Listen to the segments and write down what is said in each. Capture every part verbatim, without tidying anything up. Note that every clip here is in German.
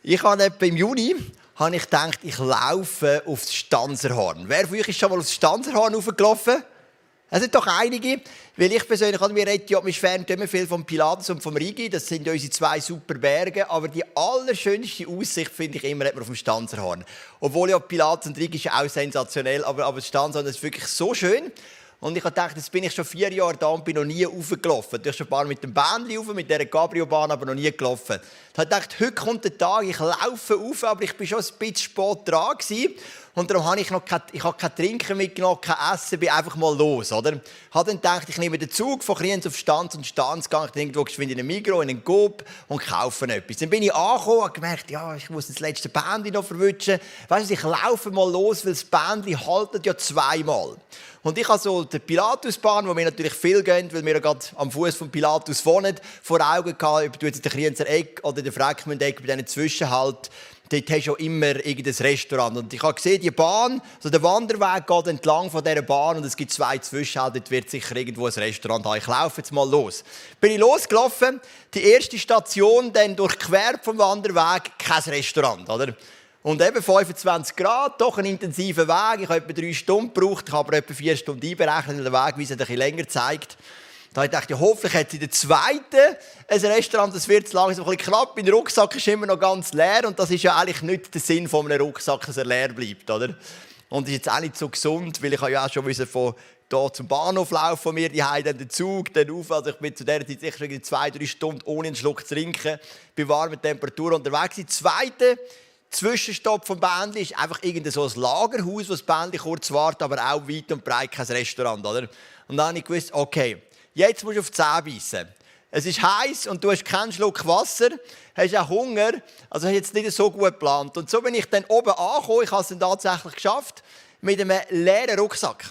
Ich habe etwa im Juni habe ich gedacht, ich laufe aufs Stanzerhorn. Wer von euch ist schon mal aufs Stanzerhorn raufgelaufen? Es sind doch einige, weil ich persönlich, wir reden ja, wir schwärmen immer viel vom Pilatus und vom Rigi, das sind unsere zwei super Berge, aber die allerschönste Aussicht finde ich immer hat man auf dem Stanzerhorn. Obwohl ja Pilatus und Rigi ist ja auch sensationell, aber, aber das Stanzerhorn ist wirklich so schön. Und ich habe gedacht, jetzt bin ich schon vier Jahre da und bin noch nie raufgelaufen. Ich bin schon ein paar mit dem Bändchen rauf, mit dieser Cabrio-Bahn, aber noch nie gelaufen. Ich habe gedacht, heute kommt der Tag, ich laufe rauf, aber ich war schon ein bisschen spät dran gewesen. Und darum habe ich noch kein, ich habe kein Trinken mitgenommen, kein Essen, bin einfach mal los. Oder? Ich habe dann gedacht, ich nehme den Zug von Kriens auf Stanz und Stanz, gehe ich irgendwo geschwind in einen Migros, in einen Coop und kaufe etwas. Dann bin ich angekommen und gemerkt, ja, ich muss das letzte Bändchen noch verwischen. Weißt du, ich laufe mal los, weil das Bändchen haltet ja zweimal. Und ich habe so die Pilatusbahn, wo wir natürlich viel gehen, weil wir ja gerade am Fuß von Pilatus wohnen, vor Augen gehabt, ob du jetzt in der Krienzer Ecke oder in der Freckmünd-Ecke bei diesen Zwischenhalt, dort hast du auch immer irgendein Restaurant. Und ich habe gesehen, die Bahn, also der Wanderweg geht entlang von dieser Bahn und es gibt zwei Zwischenhalte, dort wird sicher irgendwo ein Restaurant haben. Ich laufe jetzt mal los. Bin ich losgelaufen, die erste Station, dann durchquert vom Wanderweg, kein Restaurant, oder? Und eben fünfundzwanzig Grad, doch ein intensiver Weg. Ich habe etwa drei Stunden gebraucht, ich habe aber etwa vier Stunden einberechnet, weil der Weg, wie es ein bisschen länger zeigt. Da habe ich gedacht, ja, hoffentlich hat sie in der zweiten ein Restaurant, das wird langsam ein bisschen knapp. Mein Rucksack ist immer noch ganz leer und das ist ja eigentlich nicht der Sinn von einem Rucksack, dass er leer bleibt, oder? Und das ist jetzt auch nicht so gesund, weil ich ja auch schon von hier zum Bahnhof laufen, von mir, die Heim, dann den Zug, dann auf. Also ich bin zu dieser Zeit sicher schon zwei, drei Stunden ohne einen Schluck zu trinken, bei warmer Temperatur unterwegs. Die zweite Zwischenstopp vom Bändli ist einfach irgendein so ein Lagerhaus, wo das Bändli kurz wartet, aber auch weit und breit kein Restaurant, oder? Und dann habe ich gewusst, okay, jetzt musst du auf die Zähne beißen. Es ist heiß und du hast keinen Schluck Wasser, hast auch Hunger, also hast jetzt nicht so gut geplant. Und so bin ich dann oben angekommen, ich habe es dann tatsächlich geschafft, mit einem leeren Rucksack.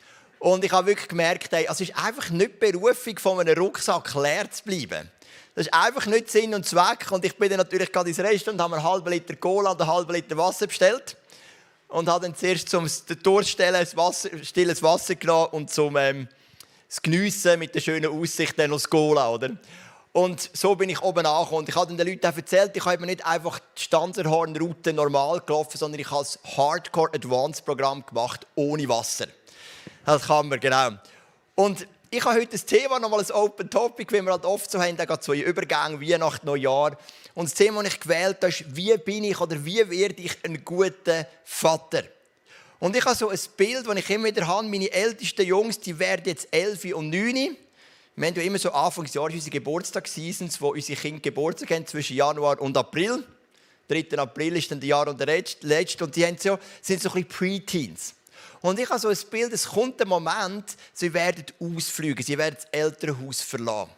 Und ich habe wirklich gemerkt, ey, also es ist einfach nicht die Berufung von einem Rucksack leer zu bleiben. Das ist einfach nicht Sinn und Zweck. Und ich bin dann natürlich gerade ins Restaurant und habe mir einen halben Liter Cola und einen halben Liter Wasser bestellt. Und habe dann zuerst zum Durchstellen ein Wasser, stilles Wasser genommen und zum ähm, das Geniessen mit der schönen Aussicht dann noch das Cola, oder? Und so bin ich oben angekommen. Und ich habe den Leuten auch erzählt, ich habe mir nicht einfach die Stanzerhorn-Route normal gelaufen, sondern ich habe das Hardcore-Advanced-Programm gemacht, ohne Wasser. Das kann man, genau. Und ich habe heute das Thema, nochmal ein Open Topic, wie wir halt oft so haben, da geht es so in Übergängen, Weihnachten, Neujahr. Und das Thema, das ich gewählt habe, ist, wie bin ich oder wie werde ich ein guter Vater? Und ich habe so ein Bild, das ich immer wieder habe, meine ältesten Jungs, die werden jetzt elf und neun. Wir haben ja immer so Anfangsjahr unsere Geburtstagsseasons, wo unsere Kinder Geburtstag haben, zwischen Januar und April. dritten April ist dann der Jahr und der letzte. Und die haben so, sind so ein bisschen Pre-Teens. Und ich habe so ein Bild, es kommt ein Moment, sie werden ausfliegen, sie werden das Elternhaus verlassen.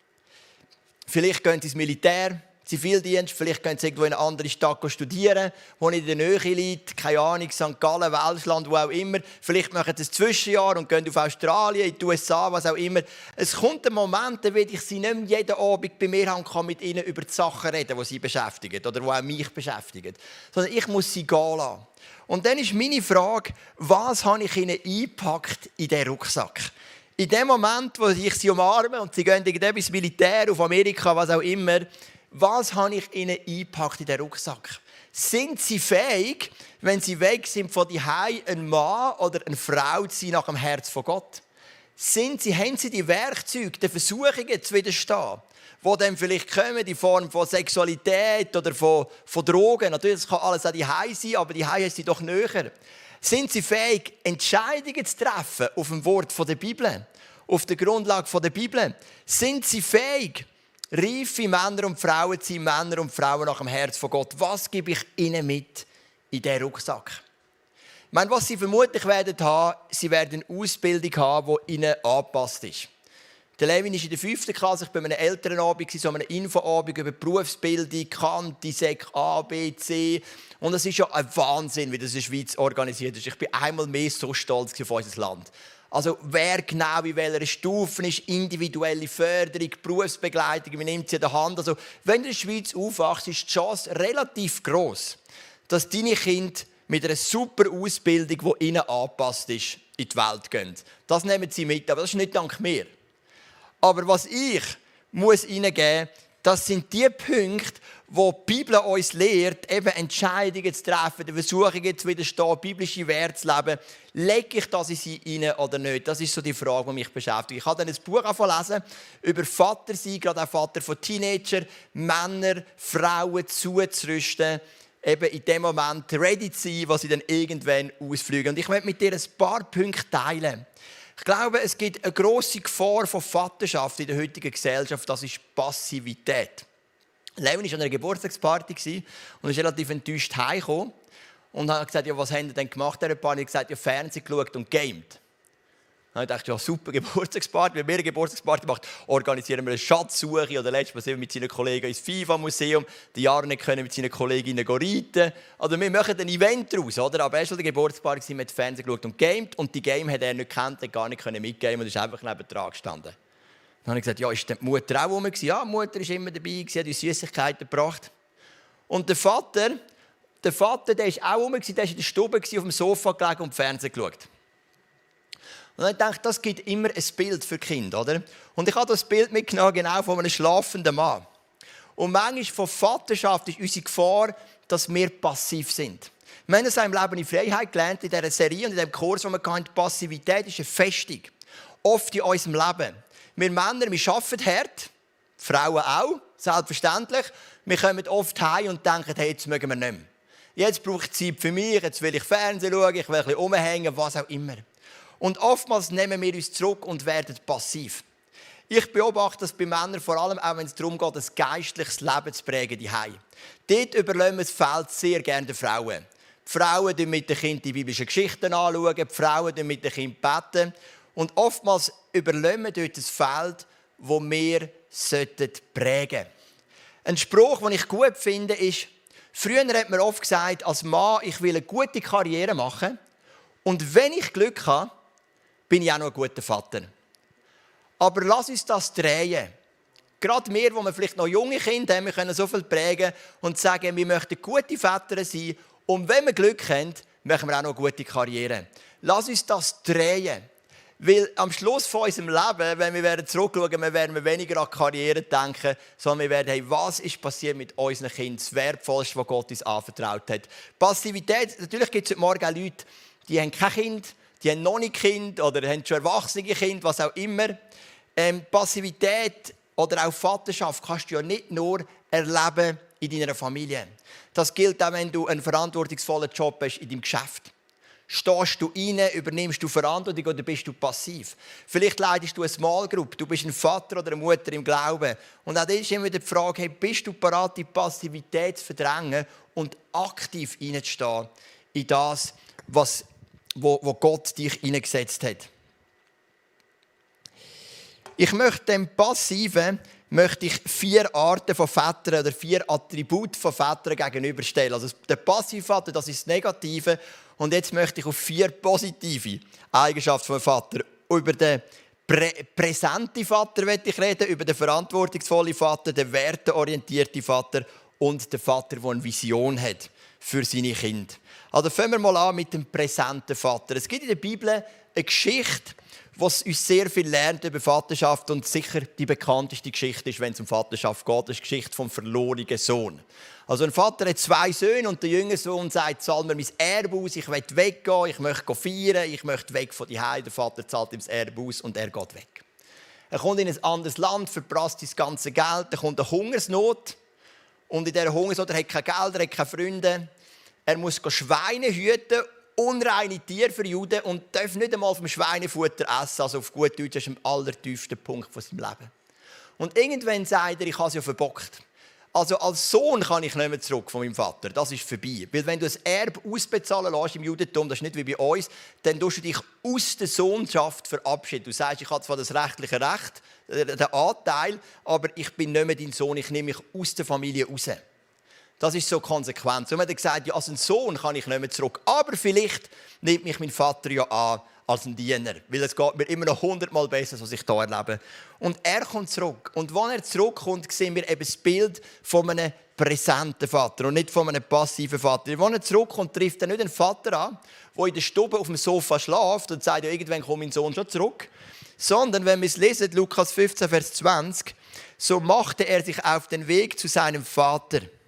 Vielleicht gehen sie ins Militär, Zivildienst, vielleicht gehen sie irgendwo in eine andere Stadt studieren, wo nicht in der Nähe liegt, keine Ahnung, Sankt Gallen, Welschland, wo auch immer. Vielleicht machen sie ein Zwischenjahr und gehen auf Australien, in die U S A, was auch immer. Es kommt ein Moment, da werde ich sie nicht mehr jeden Abend bei mir haben, kann mit ihnen über die Sachen reden, die sie beschäftigen oder die auch mich beschäftigen. Sondern ich muss sie gehen lassen. Und dann ist meine Frage, was habe ich ihnen eingepackt in diesen Rucksack? In dem Moment, wo ich sie umarme und sie gehen ins Militär, auf Amerika, was auch immer, was habe ich ihnen eingepackt in diesen Rucksack? Sind sie fähig, wenn sie weg sind von daheim, ein Mann oder eine Frau zu sein nach dem Herz von Gott? Sind sie, haben sie die Werkzeuge, die Versuchungen zu widerstehen? Die dann vielleicht kommen in Form von Sexualität oder von, von Drogen. Natürlich, das kann alles auch die Hause sein, aber die Hause sind doch näher. Sind sie fähig, Entscheidungen zu treffen auf dem Wort der Bibel, auf der Grundlage der Bibel? Sind sie fähig, reife Männer und Frauen zu sein, Männer und Frauen nach dem Herz von Gott? Was gebe ich ihnen mit in diesen Rucksack? Ich meine, was sie vermutlich werden haben, sie werden eine Ausbildung haben, die ihnen angepasst ist. Der Levin ist in der fünften Klasse, ich war bei einem Elternabend, so einem Infoabend über Berufsbildung, Kante, Sek A, B, C. Und es ist ja ein Wahnsinn, wie das in der Schweiz organisiert ist. Ich bin einmal mehr so stolz auf unser Land. Also wer genau in welcher Stufe ist, individuelle Förderung, Berufsbegleitung, man nimmt sie in der Hand. Also wenn du in der Schweiz aufwachst, ist die Chance relativ gross, dass deine Kinder mit einer super Ausbildung, die ihnen angepasst ist, in die Welt gehen. Das nehmen sie mit, aber das ist nicht dank mir. Aber was ich muss ihnen geben, das sind die Punkte, wo die Bibel uns lehrt, eben Entscheidungen zu treffen, den Versuchungen zu widerstehen, biblische Werte zu leben, lege ich das in sie rein oder nicht? Das ist so die Frage, die mich beschäftigt. Ich habe dann ein Buch angefangen über Vater sein, gerade auch Vater von Teenagern, Männer, Frauen zuzurüsten, eben in dem Moment ready zu sein, was sie dann irgendwann ausfliegen. Und ich möchte mit dir ein paar Punkte teilen. Ich glaube, es gibt eine grosse Gefahr von Vaterschaft in der heutigen Gesellschaft, das ist Passivität. Levin war an einer Geburtstagsparty und ist relativ enttäuscht heimgekommen und hat gesagt, ja, was haben Sie denn gemacht? Er hat gesagt, ja, Fernsehen geschaut und gamed. Dann habe ich gedacht, ja, super Geburtstagsparty. Wenn wir eine Geburtstagsparty machen, organisieren wir eine Schatzsuche. Oder letztes Mal sind wir mit seinen Kollegen ins FIFA-Museum. Die Jahre nicht können mit seinen Kolleginnen reiten. Also wir machen ein Event daraus. Oder? Aber erst an der Geburtstagsparty haben wir Fernsehen geschaut und gamed. Und die Game hat er nicht gekannt, hat gar nicht mitgeben und ist einfach neben dran gestanden. Dann habe ich gesagt, ja, ist die Mutter auch rum? Ja, die Mutter war immer dabei, hat uns Süßigkeiten gebracht. Und der Vater, der Vater, der war auch rum, der war in der Stube, auf dem Sofa gelegen und Fernsehen geschaut. Und dann dachte ich, das gibt immer ein Bild für Kinder, oder? Und ich habe das Bild mitgenommen, genau von einem schlafenden Mann. Und manchmal von Vaterschaft ist unsere Gefahr, dass wir passiv sind. Wir haben es im Leben in Freiheit gelernt, in dieser Serie und in diesem Kurs, wo wir hatten, Passivität ist eine Festung. Oft in unserem Leben. Wir Männer, wir arbeiten hart, Frauen auch, selbstverständlich. Wir kommen oft heim und denken, hey, jetzt mögen wir nicht mehr. Jetzt brauche ich Zeit für mich, jetzt will ich Fernsehen schauen, ich will ein bisschen rumhängen, was auch immer. Und oftmals nehmen wir uns zurück und werden passiv. Ich beobachte das bei Männern, vor allem auch wenn es darum geht, ein geistliches Leben zu prägen, die Hause. Dort überlassen wir das Feld sehr gerne den Frauen. Die Frauen schauen mit den Kindern die biblischen Geschichten anschauen, die Frauen schauen mit den Kindern beten. Und oftmals überlassen wir dort das Feld, das wir prägen sollten. Ein Spruch, den ich gut finde, ist, früher hat man oft gesagt, als Mann, ich will eine gute Karriere machen. Und wenn ich Glück habe, bin ich auch noch ein guter Vater. Aber lass uns das drehen. Gerade wir, die wir vielleicht noch junge Kinder haben, wir können so viel prägen und sagen, wir möchten gute Väter sein. Und wenn wir Glück haben, machen wir auch noch eine gute Karriere. Lass uns das drehen. Weil am Schluss von unserem Leben, wenn wir zurückschauen, wir werden weniger an Karriere denken, sondern wir werden, hey, was ist passiert mit unseren Kindern, das Wertvollste, was Gott uns anvertraut hat. Passivität, natürlich gibt es heute Morgen auch Leute, die haben kein Kind, die haben noch nicht Kind oder haben schon erwachsene Kinder, was auch immer. Ähm, Passivität oder auch Vaterschaft kannst du ja nicht nur erleben in deiner Familie. Das gilt auch, wenn du einen verantwortungsvollen Job hast in deinem Geschäft. Stehst du rein, übernimmst du Verantwortung oder bist du passiv? Vielleicht leitest du eine Small Group, du bist ein Vater oder eine Mutter im Glauben. Und auch da ist immer die Frage, hey, bist du bereit, die Passivität zu verdrängen und aktiv reinzustehen in das, was, wo, wo Gott dich hineingesetzt hat? Ich möchte dem Passiven möchte ich vier Arten von Vätern oder vier Attribute von Vätern gegenüberstellen. Also der Passivvater, das ist das Negative. Und jetzt möchte ich auf vier positive Eigenschaften von Vater. Über den prä präsenten Vater möchte ich reden, über den verantwortungsvollen Vater, den werteorientierten Vater und den Vater, der eine Vision hat für seine Kinder. Also fangen wir mal an mit dem präsenten Vater. Es gibt in der Bibel eine Geschichte, was uns sehr viel lernt über Vaterschaft und sicher die bekannteste Geschichte ist, wenn es um Vaterschaft geht, das ist die Geschichte vom verlorenen Sohn. Also ein Vater hat zwei Söhne und der jüngere Sohn sagt, zahl mir mein Erbe aus, ich will weggehen, ich möchte feiern, ich möchte weg von die Hause. Der Vater zahlt ihm das Erbe aus und er geht weg. Er kommt in ein anderes Land, verprasst das ganze Geld, dann kommt eine Hungersnot und in dieser Hungersnot er hat kein Geld, er hat keine Freunde. Er muss Schweine hüten, unreine Tiere für Juden und darf nicht einmal vom Schweinefutter essen. Also auf gut Deutsch, das ist am allertiefsten Punkt von seinem Leben. Und irgendwann sagt er, ich habe es ja verbockt. Also als Sohn kann ich nicht mehr zurück von meinem Vater. Das ist vorbei. Weil wenn du ein Erbe ausbezahlen lässt im Judentum, das ist nicht wie bei uns, dann tust du dich aus der Sohnschaft verabschieden. Du sagst, ich habe zwar das rechtliche Recht, den Anteil, aber ich bin nicht mehr dein Sohn, ich nehme mich aus der Familie raus. Das ist so konsequent. So hat er gesagt, ja, als ein Sohn kann ich nicht mehr zurück. Aber vielleicht nimmt mich mein Vater ja an als ein Diener. Weil es geht mir immer noch hundertmal besser, was ich hier erlebe. Und er kommt zurück. Und wenn er zurückkommt, sehen wir eben das Bild von einem präsenten Vater und nicht von einem passiven Vater. Wenn er zurückkommt, trifft er nicht einen Vater an, der in der Stube auf dem Sofa schläft und sagt, ja, irgendwann kommt mein Sohn schon zurück. Sondern, wenn wir es lesen, Lukas fünfzehn, Vers zwanzig, so machte er sich auf den Weg zu seinem Vater.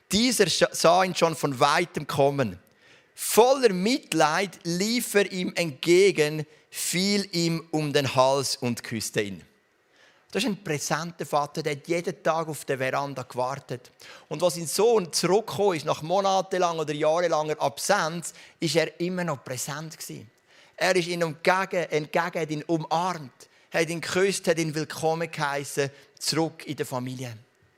Dieser sah ihn schon von weitem kommen. Voller Mitleid lief er ihm entgegen, fiel ihm um den Hals und küsste ihn. Das ist ein präsenter Vater, der hat jeden Tag auf der Veranda gewartet. Und als sein Sohn zurückgekommen ist, nach monatelanger oder jahrelanger Absenz, ist er immer noch präsent gewesen. Er ist ihm entgegen, entgegen, hat ihn umarmt, hat ihn geküsst, hat ihn willkommen geheißen, zurück in der Familie.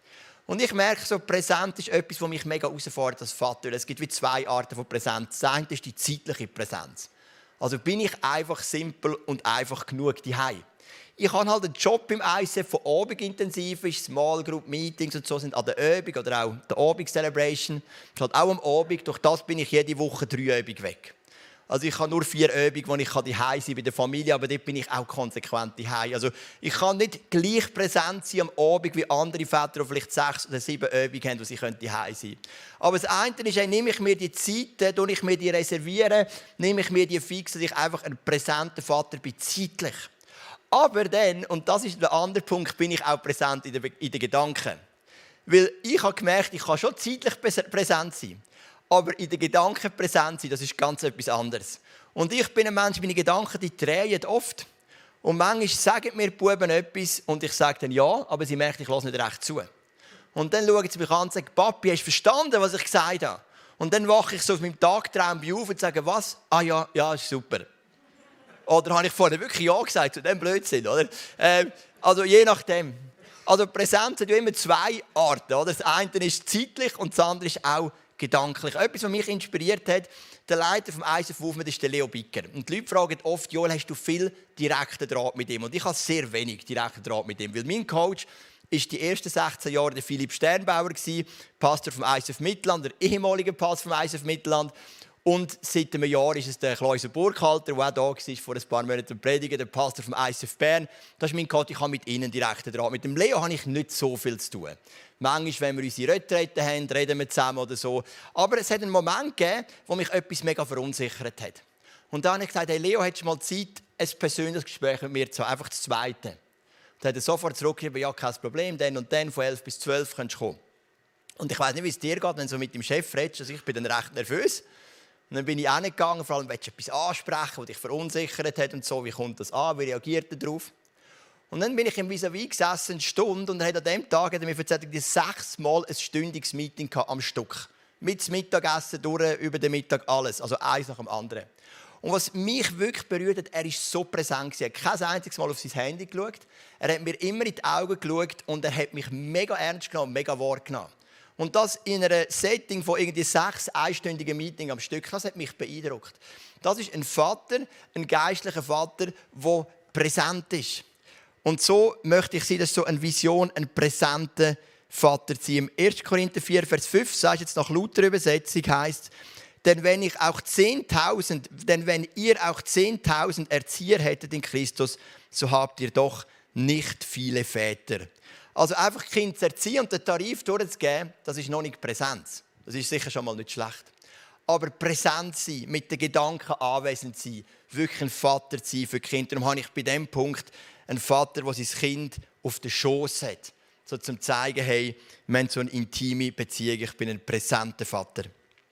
Und ich merke, so Präsenz ist etwas, das mich mega herausfordert als Vater. Es gibt wie zwei Arten von Präsenz. Das eine ist die zeitliche Präsenz. Also bin ich einfach simpel und einfach genug daheim. Ich habe halt einen Job im I C F, der abendintensiv ist. Small Group Meetings und so sind an der Übung oder auch der Abend-Celebration. Das ist halt auch am Abend. Durch das bin ich jede Woche drei Übungen weg. Also ich habe nur vier Übungen, wo ich daheim sein kann bei der Familie, aber dort bin ich auch konsequent daheim. Also ich kann nicht gleich präsent sein am Abend wie andere Väter, die vielleicht sechs oder sieben Übungen haben, wo sie daheim sein können. Aber das eine ist, nehme ich mir die Zeiten, nehme ich mir die reservieren, nehme ich mir die fix, dass ich einfach ein präsenter Vater bin, zeitlich. Aber dann, und das ist der andere Punkt, bin ich auch präsent in den, in den Gedanken. Weil ich habe gemerkt, ich kann schon zeitlich präsent sein. Aber in den Gedanken präsent sein, das ist ganz etwas anderes. Und ich bin ein Mensch, meine Gedanken, die drehen oft. Und manchmal sagen mir die Buben etwas und ich sage dann ja, aber sie merken, ich höre nicht recht zu. Und dann schauen sie mich an und sagen, Papi, hast du verstanden, was ich gesagt habe? Und dann wache ich so aus meinem Tagtraum auf und sage, was? Ah ja, ja, ist super. Oder habe ich vorher wirklich ja gesagt zu dem Blödsinn, oder? Ähm, also je nachdem. Also Präsenz hat ja immer zwei Arten, oder? Das eine ist zeitlich und das andere ist auch gedanklich. Etwas, was mich inspiriert hat, der Leiter vom I C F Movement ist der Leo Bicker. Und die Leute fragen oft, Joel, hast du viel direkten Draht mit ihm? Und ich habe sehr wenig direkten Draht mit ihm, weil mein Coach ist die ersten sechzehn Jahre der Philipp Sternbauer, Pastor vom I C F Mittelland, der ehemalige Pastor vom I C F Mittelland. Und seit einem Jahr ist es der Klauser Burkhalter, der auch da war, vor ein paar Monaten predigen, der Pastor vom I C F Bern. Das ist mein Coach, ich habe mit ihnen direkten Draht. Mit dem Leo habe ich nicht so viel zu tun. Manchmal, wenn wir unsere Retreten haben, reden wir zusammen oder so. Aber es hat einen Moment gegeben, wo mich etwas mega verunsichert hat. Und dann habe ich gesagt, hey Leo, hättest du mal Zeit, ein persönliches Gespräch mit mir zu haben, einfach das Zweite. Und dann hat er sofort zurückgeschrieben, ja, kein Problem, dann und dann, von elf bis zwölf kannst du kommen. Und ich weiss nicht, wie es dir geht, wenn du so mit dem Chef redest, also ich bin dann recht nervös. Und dann bin ich auch nicht gegangen, vor allem, willst du etwas ansprechen, das dich verunsichert hat und so, wie kommt das an, wie reagiert er darauf? Und dann bin ich im Vis-à-vis gesessen, eine Stunde, und er hat an dem Tag hat er mir erzählt, dass er sechsmal ein stündiges Meeting am Stück. Mit dem Mittagessen durch, über den Mittag, alles. Also eins nach dem anderen. Und was mich wirklich berührt hat, er war so präsent. Er hat kein einziges Mal auf sein Handy geschaut. Er hat mir immer in die Augen geschaut und er hat mich mega ernst genommen, mega wahrgenommen. Und das in einem Setting von irgendwie sechs einstündigen Meetings am Stück, das hat mich beeindruckt. Das ist ein Vater, ein geistlicher Vater, der präsent ist. Und so möchte ich sein, dass so eine Vision, ein präsenter Vater zu sein. Im ersten Korinther vier, Vers fünf, sagst jetzt nach Luther Übersetzung, heisst, denn wenn ich auch zehntausend, denn wenn ihr auch zehntausend Erzieher hättet in Christus, so habt ihr doch nicht viele Väter. Also einfach Kind zu erziehen und den Tarif durchzugeben, das ist noch nicht Präsenz. Das ist sicher schon mal nicht schlecht. Aber präsent sein, mit den Gedanken anwesend sein, wirklich ein Vater zu sein für die Kinder. Darum habe ich bei diesem Punkt einen Vater, der sein Kind auf den Schoss hat. So zum zeigen, hey, wir haben so eine intime Beziehung, ich bin ein präsenter Vater.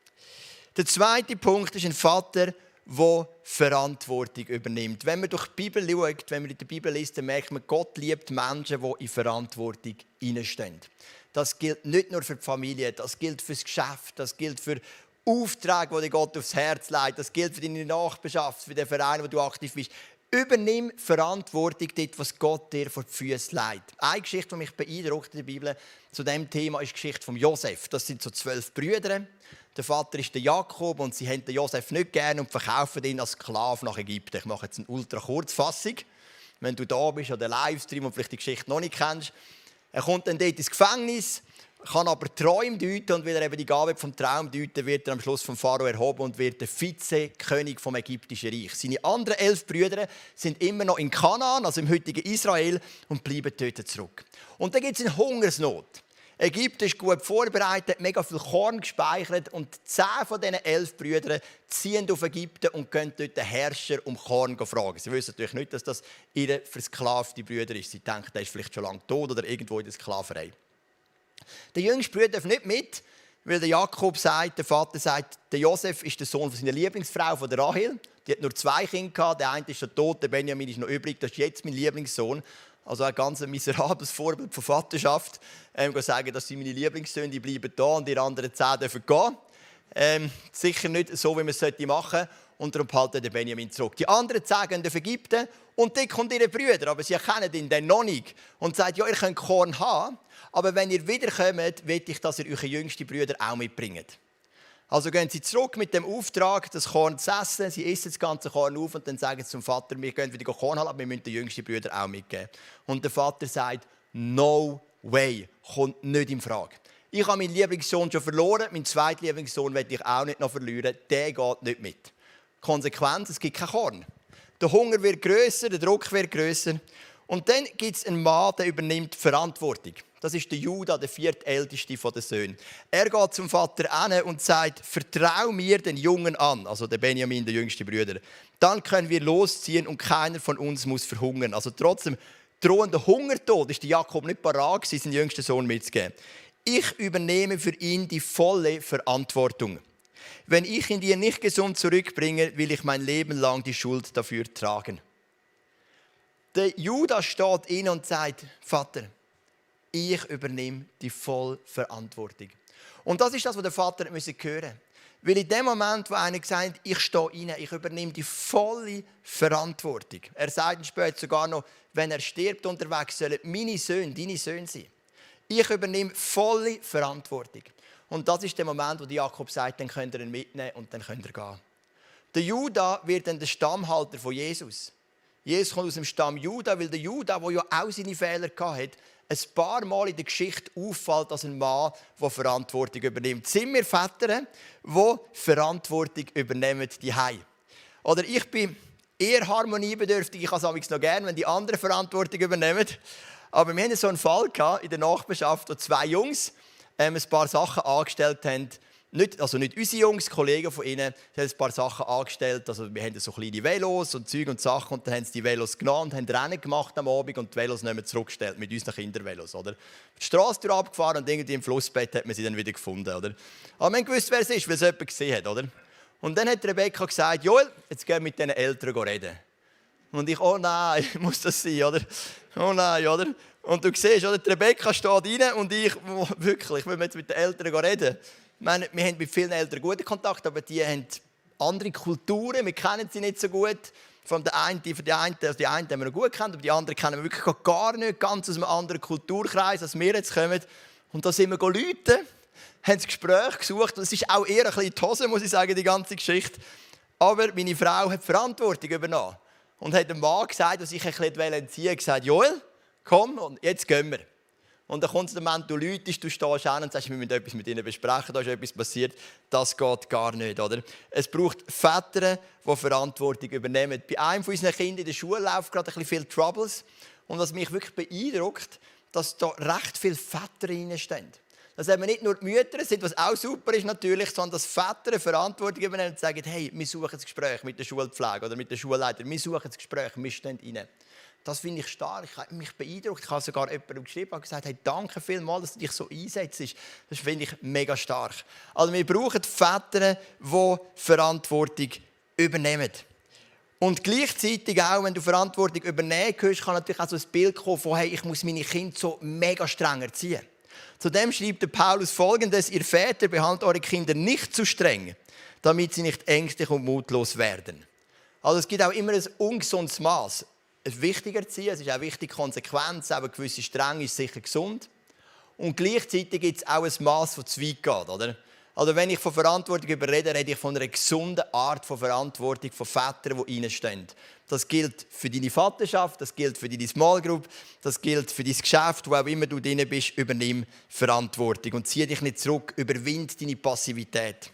Der zweite Punkt ist ein Vater, der Verantwortung übernimmt. Wenn man durch die Bibel schaut, wenn man in der Bibel liest, dann merkt man, Gott liebt Menschen, die in Verantwortung hineinstehen. Das gilt nicht nur für die Familie, das gilt für das Geschäft, das gilt für Aufträge, die Gott aufs Herz legt, das gilt für deine Nachbarschaft, für den Verein, wo du aktiv bist. Übernimm Verantwortung dort, was Gott dir vor die Füße legt. Eine Geschichte, die mich beeindruckt in der Bibel zu diesem Thema, ist die Geschichte von Josef. Das sind so zwölf Brüder. Der Vater ist der Jakob und sie haben den Josef nicht gerne und verkaufen ihn als Sklave nach Ägypten. Ich mache jetzt eine ultra Kurzfassung. Wenn du da bist oder Livestream und vielleicht die Geschichte noch nicht kennst. Er kommt dann dort ins Gefängnis, kann aber Träume deuten und weil er eben die Gabe vom Traum deuten, wird er am Schluss vom Pharao erhoben und wird der Vizekönig vom ägyptischen Reich. Seine anderen elf Brüder sind immer noch in Kanaan, also im heutigen Israel, und bleiben dort zurück. Und dann gibt es eine Hungersnot. Ägypten ist gut vorbereitet, mega viel Korn gespeichert und zehn von diesen elf Brüdern ziehen auf Ägypten und gehen dort den Herrscher um Korn fragen. Sie wissen natürlich nicht, dass das ihre versklavte Brüder ist. Sie denken, der ist vielleicht schon lange tot oder irgendwo in der Sklaverei. Der jüngste Bruder darf nicht mit, Weil der Jakob sagt, der Vater sagt, der Josef ist der Sohn von seiner Lieblingsfrau, von der Rahel. Die hat nur zwei Kinder gehabt. Der eine ist schon tot, der Benjamin ist noch übrig. Das ist jetzt mein Lieblingssohn. Also ein ganz miserables Vorbild von Vaterschaft. Ähm, sagen, dass sie meine Lieblingssöhne, die bleiben da und die anderen zehn dürfen gehen. Ähm, sicher nicht so, wie man es machen sollte. Und darum behalten der Benjamin zurück. Die anderen zehn gehen auf Ägypten und dort kommen ihre Brüder, aber sie erkennen ihn dann noch nicht. Und sagen, ja, ihr könnt Korn haben, aber wenn ihr wiederkommt, will ich, dass ihr eure jüngsten Brüder auch mitbringt. Also gehen sie zurück mit dem Auftrag, das Korn zu essen. Sie essen das ganze Korn auf und dann sagen sie zum Vater, wir gehen wieder Korn holen, aber wir müssen den jüngsten Brüder auch mitgeben. Und der Vater sagt, no way, kommt nicht in Frage. Ich habe meinen Lieblingssohn schon verloren, meinen zweiten Lieblingssohn will ich auch nicht noch verlieren, der geht nicht mit. Konsequenz, es gibt kein Korn. Der Hunger wird grösser, der Druck wird grösser. Und dann gibt es einen Mann, der übernimmt Verantwortung. Das ist der Juda, der viertälteste der Söhne. Er geht zum Vater hin und sagt, vertrau mir den Jungen an, also der Benjamin, der jüngste Bruder. Dann können wir losziehen und keiner von uns muss verhungern. Also trotzdem drohender Hungertod ist der Jakob nicht parat, seinen jüngsten Sohn mitzugeben. Ich übernehme für ihn die volle Verantwortung. Wenn ich ihn dir nicht gesund zurückbringe, will ich mein Leben lang die Schuld dafür tragen. Der Judas steht in und sagt, Vater, ich übernehme die volle Verantwortung. Und das ist das, was der Vater hören musste. Weil in dem Moment, wo einer gesagt hat, ich stehe rein, ich übernehme die volle Verantwortung. Er sagt später sogar noch, wenn er stirbt unterwegs, sollen meine Söhne deine Söhne sein. Ich übernehme volle Verantwortung. Und das ist der Moment, wo Jakob sagt, dann könnt ihr ihn mitnehmen und dann könnt ihr gehen. Der Juda wird dann der Stammhalter von Jesus. Jesus kommt aus dem Stamm Juda, weil der Juda, der ja auch seine Fehler hatte, ein paar Mal in der Geschichte auffällt als ein Mann, der Verantwortung übernimmt. Sind wir Väter, die Verantwortung übernehmen, die Hause. Oder ich bin eher harmoniebedürftig, ich habe es noch gerne, wenn die anderen Verantwortung übernehmen. Aber wir hatten so einen Fall in der Nachbarschaft, wo zwei Jungs ähm, ein paar Sachen angestellt haben. Nicht, also nicht unsere Jungs, Kollegen von ihnen, sie haben ein paar Sachen angestellt. Also wir haben so kleine Velos und Zeug und Sachen und dann haben sie die Velos genommen und haben Rennen gemacht am Abend und die Velos nicht mehr zurückgestellt mit unseren Kindervelos. Oder? Die Straße durch abgefahren und irgendwie im Flussbett hat man sie dann wieder gefunden. Oder? Aber man wusste, wer es ist, weil es jemand gesehen hat. Oder? Und dann hat Rebecca gesagt, Joel, jetzt gehen wir mit diesen Eltern reden. Und ich, oh nein, muss das sein, oder? Oh nein, oder? Und du siehst, oder? Die Rebecca steht rein und ich, oh, wirklich, ich will jetzt mit den Eltern reden. Ich meine, wir haben mit vielen Eltern guten Kontakt, aber die haben andere Kulturen, wir kennen sie nicht so gut. Von der einen, die, die, einen, also die einen haben wir noch gut kennt, aber die anderen kennen wir wirklich gar nicht, ganz aus einem anderen Kulturkreis, als wir jetzt kommen. Und da sind wir Leute, haben das Gespräch gesucht und es ist auch eher ein bisschen die Hose, muss ich sagen, die ganze Geschichte. Aber meine Frau hat Verantwortung übernommen und hat dem Mann gesagt, dass ich ein bisschen entziehen wollte, gesagt, Joel, komm, und jetzt gehen wir. Und dann kommt der Moment, du läutest, du stehst an und sagst, wir müssen etwas mit ihnen besprechen, da ist etwas passiert. Das geht gar nicht, oder? Es braucht Väter, die Verantwortung übernehmen. Bei einem von unseren Kindern in der Schule läuft gerade ein bisschen viel Troubles. Und was mich wirklich beeindruckt, dass da recht viele Väter drinstehen. Das haben wir nicht nur die Mütter, sind, was auch super ist natürlich, sondern dass Väter eine Verantwortung übernehmen und sagen, hey, wir suchen ein Gespräch mit der Schulpflege oder mit der Schulleiter, wir suchen ein Gespräch, wir stehen rein. Das finde ich stark, ich habe mich beeindruckt. Ich habe sogar jemandem geschrieben und gesagt, hey, danke vielmals, dass du dich so einsetzt. Das finde ich mega stark. Also wir brauchen Väter, die Verantwortung übernehmen. Und gleichzeitig auch, wenn du Verantwortung übernehmen kannst, kann natürlich auch so ein Bild kommen von, hey, ich muss meine Kinder so mega streng erziehen. Zudem schreibt der Paulus Folgendes: Ihr Väter, behandelt eure Kinder nicht zu streng, damit sie nicht ängstlich und mutlos werden. Also es gibt auch immer ein ungesundes Maß. Es ist wichtig erziehen, es ist auch wichtig Konsequenz, aber eine gewisse Strenge ist sicher gesund. Und gleichzeitig gibt es auch ein Maß, das zu weit geht, oder? Also wenn ich von Verantwortung rede, rede ich von einer gesunden Art von Verantwortung von Vätern, die reinstehen. Das gilt für deine Vaterschaft, das gilt für deine Small Group, das gilt für dein Geschäft, wo auch immer du drin bist, übernimm Verantwortung und zieh dich nicht zurück, überwind deine Passivität.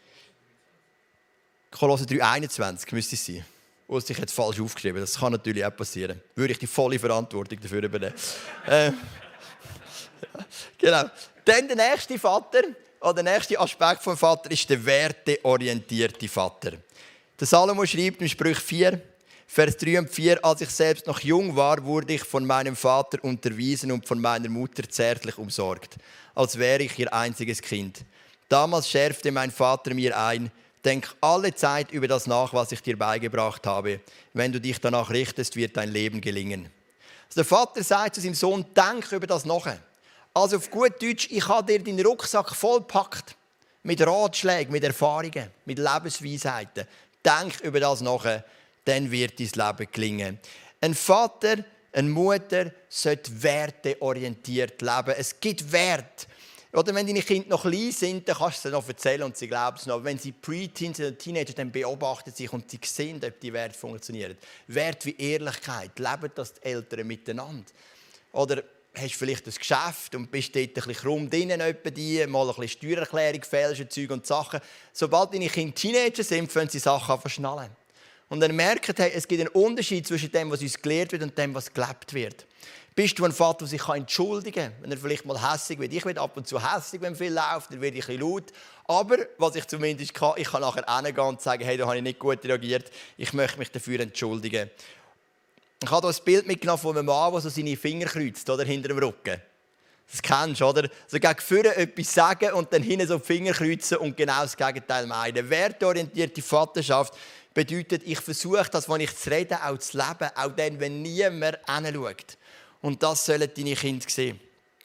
Kolosser drei einundzwanzig müsste es sein. Oh, das habe ich jetzt falsch aufgeschrieben. Das kann natürlich auch passieren. Würde ich die volle Verantwortung dafür übernehmen. äh, genau. Dann der nächste Vater, oder der nächste Aspekt vom Vater ist der werteorientierte Vater. Der Salomo schreibt in Sprüche vier, Vers drei und vier, als ich selbst noch jung war, wurde ich von meinem Vater unterwiesen und von meiner Mutter zärtlich umsorgt, als wäre ich ihr einziges Kind. Damals schärfte mein Vater mir ein, denk alle Zeit über das nach, was ich dir beigebracht habe. Wenn du dich danach richtest, wird dein Leben gelingen. Also der Vater sagt zu seinem Sohn, denk über das nach. Also auf gut Deutsch, ich habe dir deinen Rucksack vollgepackt. Mit Ratschlägen, mit Erfahrungen, mit Lebensweisheiten. Denk über das nach, dann wird dein Leben gelingen. Ein Vater, eine Mutter sollte werteorientiert leben. Es gibt Wert. Oder wenn deine Kinder noch klein sind, dann kannst du es noch erzählen und sie glauben es noch. Aber wenn sie Pre-Teens oder Teenager, dann beobachten sie sich und sie sehen, ob die Werte funktionieren. Wert wie Ehrlichkeit. Leben das die Eltern miteinander. Oder hast du vielleicht ein Geschäft und bist dort ein bisschen krumm drinnen, mal ein bisschen Steuererklärung fälschen, Zeug und Sachen. Sobald deine Kinder Teenager sind, fangen sie Sachen an verschnallen. Und dann merken, hey, es gibt einen Unterschied zwischen dem, was uns gelehrt wird und dem, was gelebt wird. Bist du ein Vater, der sich entschuldigen kann, wenn er vielleicht mal hässig wird? Ich werde ab und zu hässig, wenn viel läuft, dann werde ich ein bisschen laut. Aber was ich zumindest kann, ich kann nachher hingehen und sagen, hey, da habe ich nicht gut reagiert, ich möchte mich dafür entschuldigen. Ich habe hier ein Bild mitgenommen von einem Mann, der so seine Finger kreuzt, oder, hinter dem Rücken. Das kennst du, oder? Also gegen vorne etwas sagen und dann hinten so die Finger kreuzen und genau das Gegenteil meinen. Werteorientierte Vaterschaft bedeutet, ich versuche das, was ich zu reden, auch zu leben, auch dann, wenn niemand hinschaut. Und das sollen deine Kinder sehen.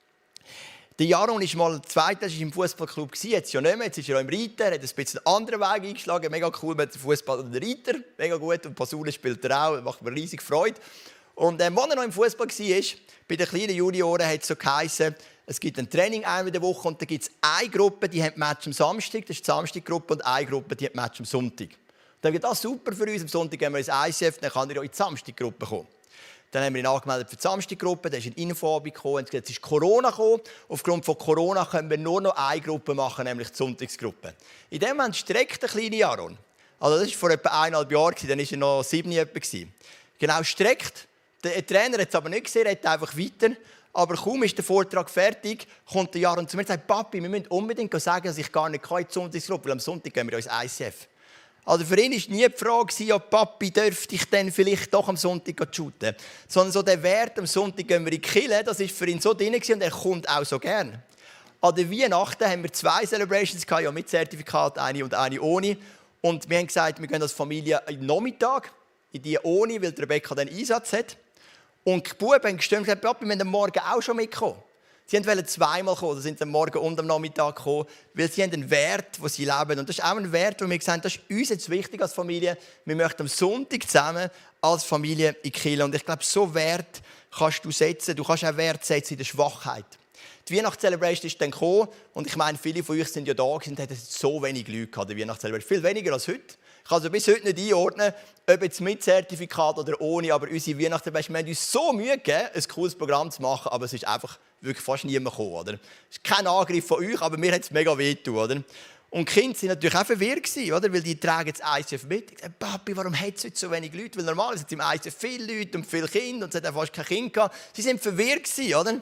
Der Jaron war mal Zweiter im Fußballclub, jetzt ja nicht mehr, jetzt ist er auch im Reiter, er hat ein bisschen einen anderen Weg eingeschlagen, mega cool mit dem Fußball und dem Reiter, mega gut, und Pasule spielt er auch, macht mir riesig Freude. Und ähm, als er noch im Fußball war, bei den kleinen Junioren hat es so geheißen, es gibt ein Training einmal in der Woche und da gibt es eine Gruppe, die hat Match am Samstag, das ist die Samstaggruppe, und eine Gruppe, die hat Match am Sonntag. Dann wird das super für uns, am Sonntag gehen wir ins I C F, dann kann er ja in die Samstaggruppe kommen. Dann haben wir ihn angemeldet für die Samstaggruppe, dann ist eine Infoabend gekommen, jetzt ist Corona gekommen. Aufgrund von Corona können wir nur noch eine Gruppe machen, nämlich die Sonntagsgruppe. In dem Moment streckt der kleine Jaron, also das war vor etwa eineinhalb Jahren, dann war er noch sieben Jahre alt. Genau, streckt. Der Trainer hat es aber nicht gesehen, er hat einfach weiter. Aber kaum ist der Vortrag fertig, kommt der Jaron zu mir und sagt, Papi, wir müssen unbedingt sagen, dass ich gar nicht in die Sonntagsgruppe, weil am Sonntag gehen wir ins I C F. Also für ihn war nie die Frage, ob Papi dürfte ich dann vielleicht doch am Sonntag shooten. Sondern so der Wert, am Sonntag gehen wir in die Kirche, das war für ihn so drin und er kommt auch so gern. An der Weihnachten haben wir zwei Celebrations gehabt, ja, mit Zertifikat, eine und eine ohne. Und wir haben gesagt, wir gehen als Familie am Nachmittag in die ohne, weil Rebecca dann Einsatz hat. Und die Buben haben gestimmt und gesagt, Papi, wir müssen am Morgen auch schon mitkommen. Sie wollten zweimal kommen, sie sind am Morgen und am Nachmittag gekommen, weil sie haben einen Wert, den sie leben. Und das ist auch ein Wert, wo wir gesagt haben, das ist uns jetzt wichtig als Familie. Wir möchten am Sonntag zusammen als Familie in die Kirche. Und ich glaube, so Wert kannst du setzen. Du kannst auch Wert setzen in der Schwachheit. Die Weihnachtscelebration ist dann gekommen und ich meine, viele von euch sind ja da und hatten so wenig Leute gehabt, die Weihnachtscelebration. Viel weniger als heute. Ich kann also bis heute nicht einordnen, ob jetzt mit Zertifikat oder ohne, aber unsere Weihnachtscelebration, wir haben uns so Mühe gegeben, ein cooles Programm zu machen, aber es ist einfach wirklich fast niemand gekommen, oder? Es ist kein Angriff von euch, aber mir hat es mega wehgetan, oder? Und die Kinder waren natürlich auch verwirrt, oder? Weil die tragen das I C F mit. Ich sage, Papi, warum hat es heute so wenig Leute? Weil normal sind es im I C F viele Leute und viele Kinder und es hat auch fast kein Kind gehabt. Sie waren verwirrt, oder?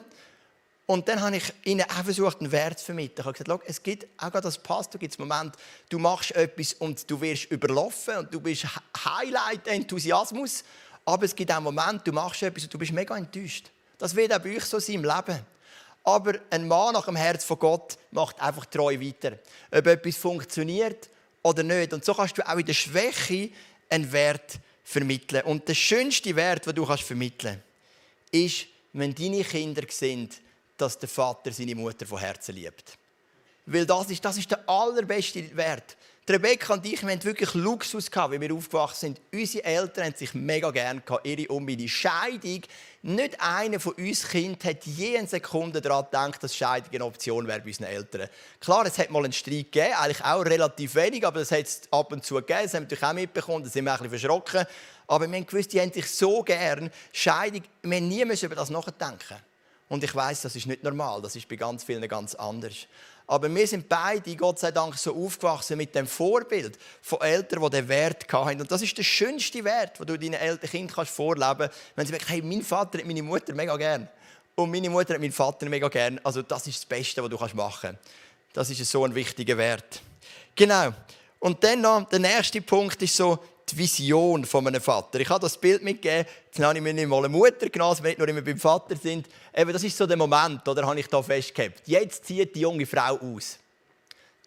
Und dann habe ich ihnen auch versucht, einen Wert zu vermitteln. Ich habe gesagt, es gibt, auch gerade als Pastor gibt es Momente, du machst etwas und du wirst überlaufen und du bist Highlight-Enthusiasmus. Aber es gibt auch Momente, du machst etwas und du bist mega enttäuscht. Das wird auch bei euch so sein im Leben. Aber ein Mann nach dem Herz von Gott macht einfach treu weiter. Ob etwas funktioniert oder nicht. Und so kannst du auch in der Schwäche einen Wert vermitteln. Und der schönste Wert, den du vermitteln kannst, ist, wenn deine Kinder sehen, dass der Vater seine Mutter von Herzen liebt. Weil das ist, das ist der allerbeste Wert. Die Rebecca und ich, wir hatten wirklich Luxus gehabt, wie wir aufgewachsen sind. Unsere Eltern haben sich mega gerne gehabt, ihre und meine Scheidung. Nicht einer von uns Kindern hat je eine Sekunde daran gedacht, dass Scheidung eine Option wäre bei unseren Eltern. Klar, es hat mal einen Streit gegeben, eigentlich auch relativ wenig, aber das hat es ab und zu gegeben. Das haben wir natürlich auch mitbekommen, da sind wir ein bisschen verschrocken. Aber wir haben gewusst, die haben sich so gern. Scheidung, wir haben nie über das nachdenken. Und ich weiss, das ist nicht normal, das ist bei ganz vielen ganz anders. Aber wir sind beide, Gott sei Dank, so aufgewachsen mit dem Vorbild von Eltern, die diesen Wert hatten. Und das ist der schönste Wert, den du deinen Eltern Kindern vorleben kannst, wenn sie sagen, hey, mein Vater hat meine Mutter mega gern. Und meine Mutter hat meinen Vater mega gern. Also das ist das Beste, was du machen kannst. Das ist so ein wichtiger Wert. Genau. Und dann noch, der nächste Punkt ist so die Vision von einem Vater. Ich habe das Bild mitgegeben, jetzt habe ich mir nicht mal eine Mutter genommen, wenn wir nicht nur immer beim Vater sind. Eben, das ist so der Moment, oder habe ich da festgehabt. Jetzt zieht die junge Frau aus.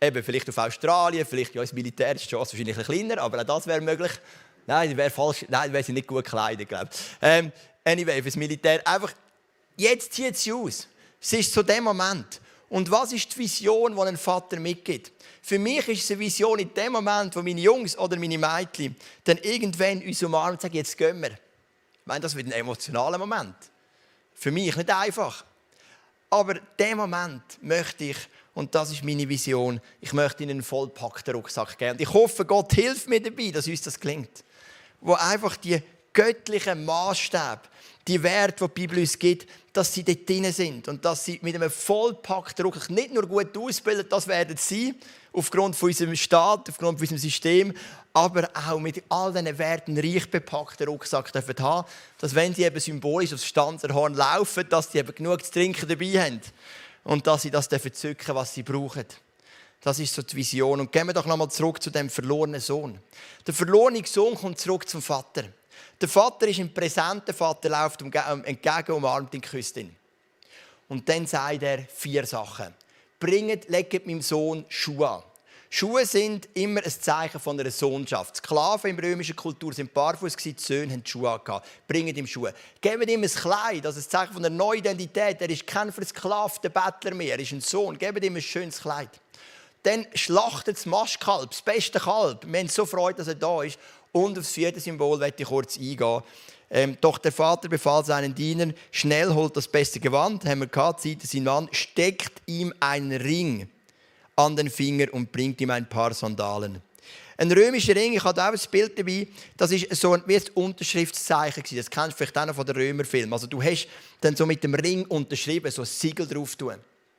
eben vielleicht auf Australien, vielleicht ja ins Militär, das ist wahrscheinlich ein bisschen kleiner, aber auch das wäre möglich. Nein, die wäre falsch, nein, wäre sie nicht gut gekleidet, glaube ich. Ähm, anyway, fürs Militär. Einfach, jetzt zieht sie aus. Es ist zu dem Moment. Und was ist die Vision, die ein Vater mitgibt? Für mich ist es eine Vision in dem Moment, wo meine Jungs oder meine Mädchen dann irgendwann uns umarmen und sagen, jetzt gehen wir. Ich meine, das wird ein emotionaler Moment. Für mich nicht einfach. Aber diesen Moment möchte ich, und das ist meine Vision, ich möchte ihnen einen vollpackten Rucksack geben. Und ich hoffe, Gott hilft mir dabei, dass uns das gelingt. Wo einfach die göttlichen Maßstäbe, die Werte, die die Bibel uns gibt, dass sie dort drin sind und dass sie mit einem vollpackten Rucksack nicht nur gut ausbilden, das werden sie, aufgrund von unserem Staat, aufgrund von unserem System, aber auch mit all diesen Werten reich bepackten Rucksack dürfen haben, dass wenn sie eben symbolisch aufs Stanzerhorn laufen, dass sie eben genug zu trinken dabei haben und dass sie das dürfen zücken, was sie brauchen. Das ist so die Vision. Und gehen wir doch nochmal zurück zu dem verlorenen Sohn. Der verlorene Sohn kommt zurück zum Vater. Der Vater ist im Präsent, der Vater läuft entgegen, umarmt ihn, küsst ihn. Und dann sagt er vier Sachen. Bringt, legt meinem Sohn Schuhe an. Schuhe sind immer ein Zeichen von einer Sohnschaft. Sklaven in der römischen Kultur sind barfuß, die Söhne haben die Schuhe angehabt. Bringt ihm Schuhe. Gebt ihm ein Kleid, das ist ein Zeichen von einer neuen Identität. Er ist kein versklavter Bettler mehr, er ist ein Sohn. Gebt ihm ein schönes Kleid. Dann schlachtet das Mastkalb, das beste Kalb. Wir haben so Freude, dass er da ist. Und auf das vierte Symbol möchte ich kurz eingehen. Ähm, doch der Vater befahl seinen Dienern, schnell holt das beste Gewand, haben wir gehabt, zieht es ihn an, steckt ihm einen Ring an den Finger und bringt ihm ein paar Sandalen. Ein römischer Ring, ich hatte auch ein Bild dabei, das ist so ein, wie ein Unterschriftszeichen gewesen. Das kennst du vielleicht auch noch von den Römerfilmen. Also du hast dann so mit dem Ring unterschrieben, so ein Siegel drauf tun.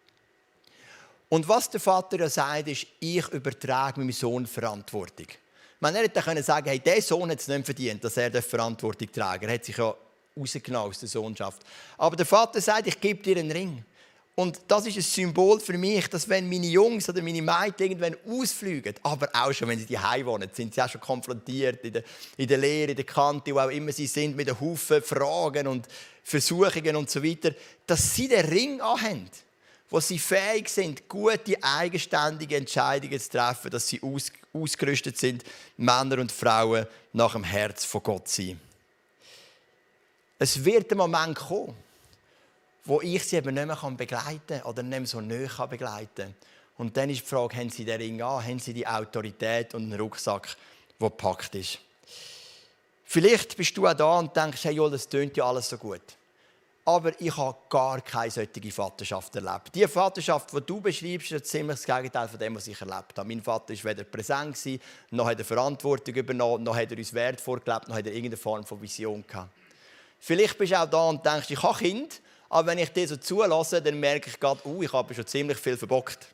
Und was der Vater ja sagt, ist, ich übertrage meinem Sohn Verantwortung. Man hätte dann sagen, hey, der Sohn hat es nicht verdient, dass er Verantwortung trägt. Er hat sich ja rausgenommen aus der Sohnschaft. Aber der Vater sagt, ich gebe dir einen Ring. Und das ist ein Symbol für mich, dass wenn meine Jungs oder meine Mädchen irgendwann ausfliegen, aber auch schon, wenn sie daheim wohnen, sind sie auch schon konfrontiert in der, in der Lehre, in der Kante, wo auch immer sie sind, mit einem Haufen Fragen und Versuchungen und so weiter, dass sie den Ring anhaben, wo sie fähig sind, gute, eigenständige Entscheidungen zu treffen, dass sie aus, ausgerüstet sind, Männer und Frauen nach dem Herz von Gott zu sein. Es wird ein Moment kommen, wo ich sie eben nicht mehr begleiten kann oder nicht mehr so nahe begleiten kann. Und dann ist die Frage, haben sie den Ring an, haben sie die Autorität und einen Rucksack, der gepackt ist. Vielleicht bist du auch da und denkst, hey Joel, das tönt ja alles so gut. Aber ich habe gar keine solche Vaterschaft erlebt. Die Vaterschaft, die du beschreibst, ist ziemlich das Gegenteil von dem, was ich erlebt habe. Mein Vater war weder präsent, noch hat er Verantwortung übernommen, noch hat er uns Wert vorgelebt, noch hat er irgendeine Form von Vision gehabt. Vielleicht bist du auch da und denkst, ich habe Kinder, aber wenn ich dir so zulasse, dann merke ich gerade, uh, ich habe schon ziemlich viel verbockt.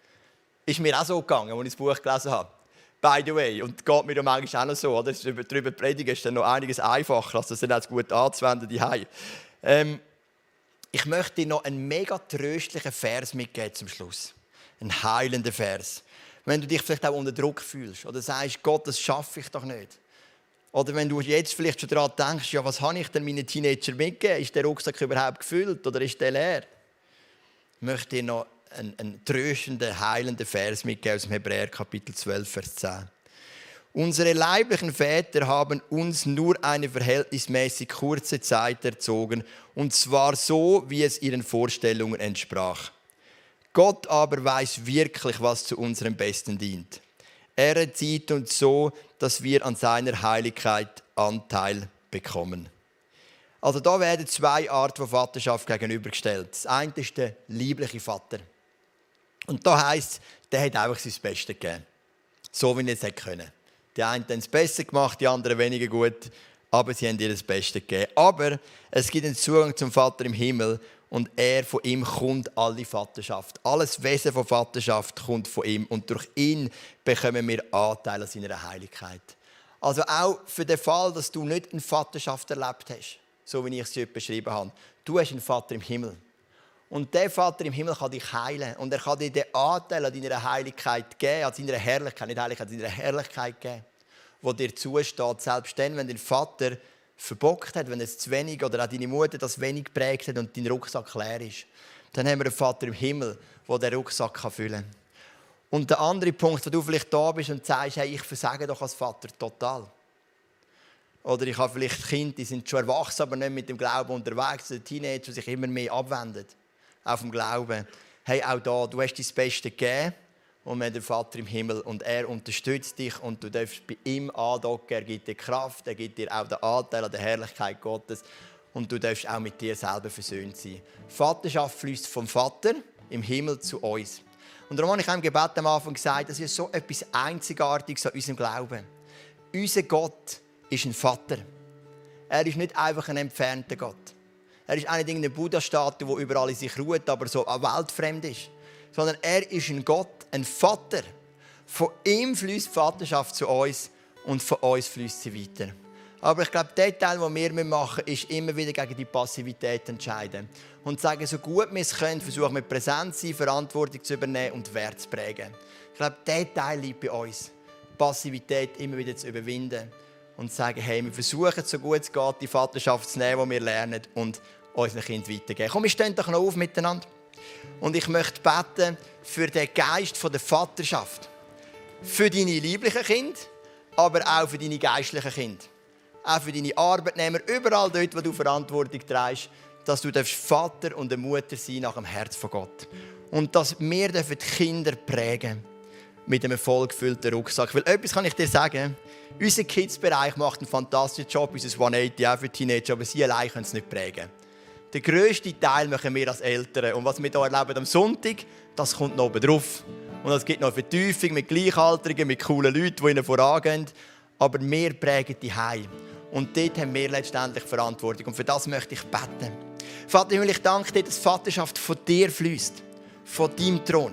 Ist mir auch so gegangen, als ich das Buch gelesen habe. By the way. Und geht mir ja manchmal auch noch so. Oder? Darüber predigen ist dann noch einiges einfacher, als das dann auch gut anzuwenden daheim. Ähm, ich möchte dir noch einen mega tröstlichen Vers mitgeben zum Schluss. Einen heilenden Vers. Wenn du dich vielleicht auch unter Druck fühlst oder sagst, Gott, das schaffe ich doch nicht. Oder wenn du jetzt vielleicht schon daran denkst, ja, was habe ich denn meinen Teenager mitgegeben? Ist der Rucksack überhaupt gefüllt oder ist der leer? Ich möchte dir noch einen, einen tröstenden, heilenden Vers mitgeben aus dem Hebräer Kapitel zwölf, Vers zehn. Unsere leiblichen Väter haben uns nur eine verhältnismäßig kurze Zeit erzogen, und zwar so, wie es ihren Vorstellungen entsprach. Gott aber weiß wirklich, was zu unserem Besten dient. Er erzieht uns so, dass wir an seiner Heiligkeit Anteil bekommen. Also da werden zwei Arten von Vaterschaft gegenübergestellt. Das eine ist der liebliche Vater. Und da heisst, der hat einfach sein Bestes gegeben. So, wie er es können. Die einen haben es besser gemacht, die anderen weniger gut. Aber sie haben ihr das Beste gegeben. Aber es gibt einen Zugang zum Vater im Himmel. Und er, von ihm kommt alle Vaterschaft. Alles Wesen von Vaterschaft kommt von ihm. Und durch ihn bekommen wir Anteil an seiner Heiligkeit. Also auch für den Fall, dass du nicht eine Vaterschaft erlebt hast, so wie ich es hier beschrieben habe. Du hast einen Vater im Himmel. Und der Vater im Himmel kann dich heilen. Und er kann dir den Anteil an deiner Heiligkeit geben, an seiner Herrlichkeit, nicht Heiligkeit, an deiner Herrlichkeit geben, die dir zusteht. Selbst dann, wenn dein Vater verbockt hat, wenn es zu wenig oder auch deine Mutter das wenig geprägt hat und dein Rucksack leer ist, dann haben wir einen Vater im Himmel, der den Rucksack füllen kann. Und der andere Punkt, wo du vielleicht da bist und sagst, hey, ich versage doch als Vater total. Oder ich habe vielleicht Kinder, die sind schon erwachsen, aber nicht mit dem Glauben unterwegs. Oder Teenager, die sich immer mehr abwenden auf dem Glauben. Hey, auch da, du hast dein Beste gegeben und wir haben den Vater im Himmel und er unterstützt dich und du darfst bei ihm andocken. Er gibt dir Kraft, er gibt dir auch den Anteil an der Herrlichkeit Gottes und du darfst auch mit dir selber versöhnt sein. Vaterschaft fließt vom Vater im Himmel zu uns. Und darum habe ich auch im Gebet am Anfang gesagt, das ist so etwas Einzigartiges an unserem Glauben. Unser Gott ist ein Vater. Er ist nicht einfach ein entfernter Gott. Er ist auch nicht irgendeine Buddha-Statue, die überall in sich ruht, aber so weltfremd ist. Sondern er ist ein Gott, ein Vater. Von ihm fließt die Vaterschaft zu uns und von uns fließt sie weiter. Aber ich glaube, der Teil, den wir machen müssen, ist immer wieder gegen die Passivität entscheiden. Und sagen, so gut wir es können, versuchen mit Präsenz zu sein, Verantwortung zu übernehmen und Wert zu prägen. Ich glaube, der Teil liegt bei uns. Passivität immer wieder zu überwinden. Und sagen, hey, wir versuchen, so gut es geht, die Vaterschaft zu nehmen, die wir lernen und unseren Kindern weitergeben. Komm, wir stehen doch noch auf miteinander. Und ich möchte beten für den Geist der Vaterschaft. Für deine lieblichen Kinder, aber auch für deine geistlichen Kinder. Auch für deine Arbeitnehmer, überall dort, wo du Verantwortung trägst, dass du Vater und eine Mutter sein nach dem Herz von Gott. Und dass wir die Kinder prägen mit einem vollgefüllten Rucksack. Weil etwas kann ich dir sagen, unser Kids-Bereich macht einen fantastischen Job, unser hundertachtzig auch für Teenager, aber sie allein können es nicht prägen. Den grössten Teil machen wir als Eltern. Und was wir hier erleben am Sonntag, das kommt noch oben drauf. Und es gibt noch eine Vertiefung mit Gleichaltrigen, mit coolen Leuten, die ihnen vorangehen. Aber wir prägen die Heim. Und dort haben wir letztendlich Verantwortung. Und für das möchte ich beten. Vater, ich danke dir, dass Vaterschaft von dir fließt. Von deinem Thron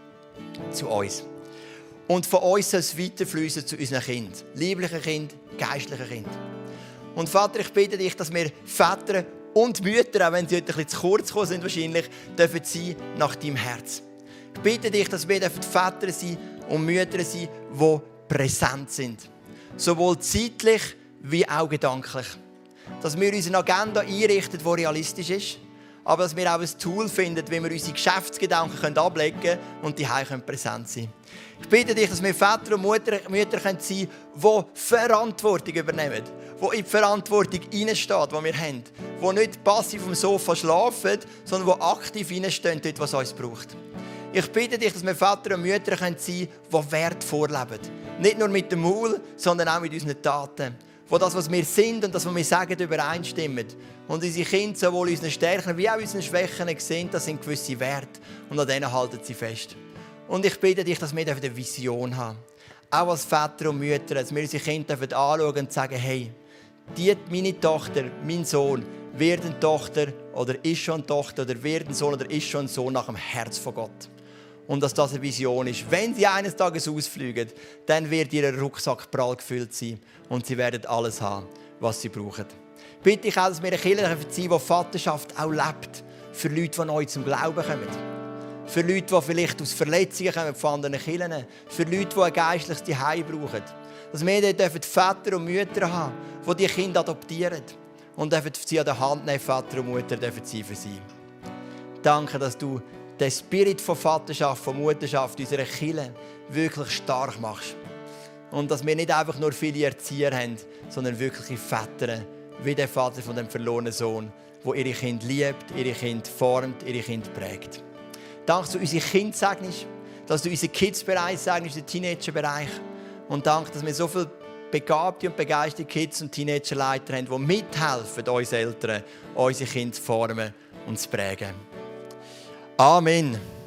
zu uns. Und von uns soll es weiterfließen zu unseren Kindern. Lieblichen Kindern, geistlichen Kindern. Und Vater, ich bitte dich, dass wir Väter und Mütter, auch wenn sie heute ein bisschen zu kurz gekommen sind, wahrscheinlich, dürfen sein nach deinem Herz. Ich bitte dich, dass wir Väter sein und Mütter sein, die präsent sind. Sowohl zeitlich wie auch gedanklich. Dass wir unsere Agenda einrichten, die realistisch ist, aber dass wir auch ein Tool finden, wie wir unsere Geschäftsgedanken ablegen können und die Hause präsent sein können. Ich bitte dich, dass wir Väter und Mütter, Mütter sein können, die Verantwortung übernehmen, die in die Verantwortung hineinstehen, die wir haben, die nicht passiv auf dem Sofa schlafen, sondern die aktiv hineinstehen, dort, was uns braucht. Ich bitte dich, dass wir Väter und Mütter sein können, die Wert vorleben. Nicht nur mit dem Maul, sondern auch mit unseren Taten. Wo das, was wir sind und das, was wir sagen, übereinstimmen. Und unsere Kinder, sowohl unsere Stärken wie auch unsere Schwächen sehen, das sind gewisse Werte. Und an denen halten sie fest. Und ich bitte dich, dass wir eine Vision haben. Auch als Väter und Mütter, dass wir unsere Kinder anschauen und sagen, hey, die, meine Tochter, mein Sohn, wird eine Tochter oder ist schon eine Tochter oder wird ein Sohn oder ist schon ein Sohn nach dem Herz von Gott. Und dass das eine Vision ist. Wenn sie eines Tages ausfliegen, dann wird ihr Rucksack prall gefüllt sein und sie werden alles haben, was sie brauchen. Bitte ich auch, dass wir eine Kirche sein dürfen, die Vaterschaft auch lebt. Für Leute, die neu zum Glauben kommen. Für Leute, die vielleicht aus Verletzungen kommen von anderen Kirchen. Für Leute, die ein geistliches Zuhause brauchen. Dass wir dort Väter und Mütter haben, die die Kinder adoptieren. Und dürfen sie an der Hand nehmen, Vater und Mutter dürfen sie für sie. Danke, dass du den Spirit von Vaterschaft, von Mutterschaft unserer Kirche wirklich stark machst. Und dass wir nicht einfach nur viele Erzieher haben, sondern wirkliche Väter, wie der Vater von dem verlorenen Sohn, der ihre Kinder liebt, ihre Kinder formt, ihre Kinder prägt. Danke, dass du unsere Kinder segnest, dass du unseren Kids-Bereich segnest, unseren Teenager-Bereich. Und danke, dass wir so viele begabte und begeisterte Kids- und Teenager-Leiter haben, die mithelfen, uns Eltern, unsere Kinder zu formen und zu prägen. Amen.